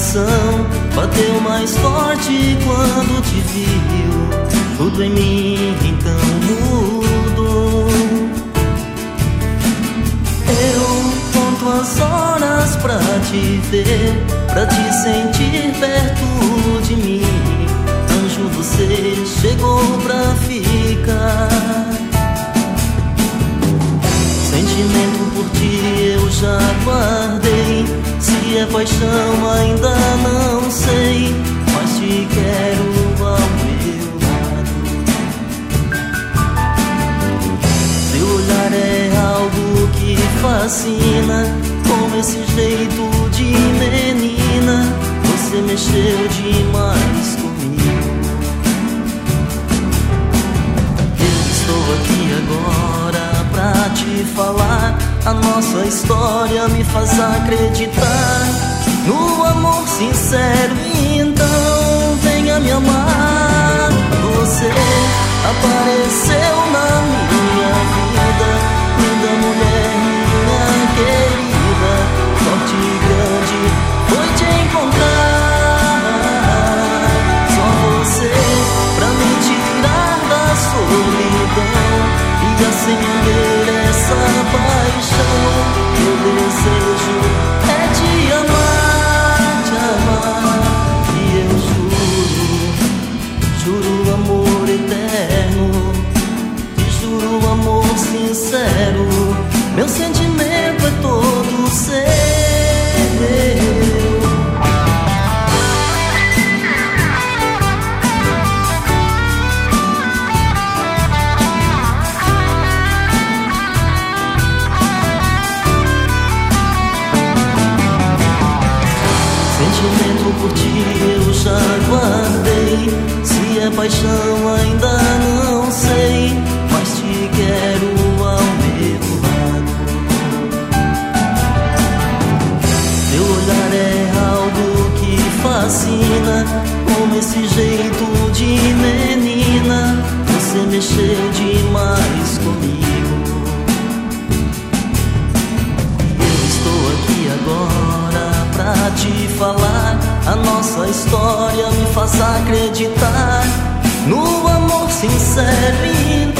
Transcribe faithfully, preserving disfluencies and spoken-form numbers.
coração bateu mais forte quando te viu. Tudo em mim então mudou. Eu conto as horas pra te ver, pra te sentir perto de mim. Anjo, você chegou pra ficar. Sentimento por ti eu já guardei. Se é paixão ainda não sei, mas te quero ao meu lado. Seu olhar é algo que fascina, com esse jeito de menina. Você mexeu demais comigo. Eu estou aqui agora pra te falar. A nossa história me faz acreditar no amor sincero. Então venha me amar. Você apareceu na minha vida, linda mulher, minha querida. Sorte grande foi te encontrar. Só você pra me tirar da solidão e acender essa paixão. Meu desejo é te amar, te amar. E eu juro, juro amor eterno. Te juro amor sincero. Meu sentimento é todo seu. Sentimento por ti eu já guardei. Se é paixão ainda não sei, mas te quero ao meu lado. Teu olhar é algo que fascina, com esse jeito de menina. Você mexeu demais comigo. Eu estou aqui agora pra te falar. A nossa história me faz acreditar no amor sincero.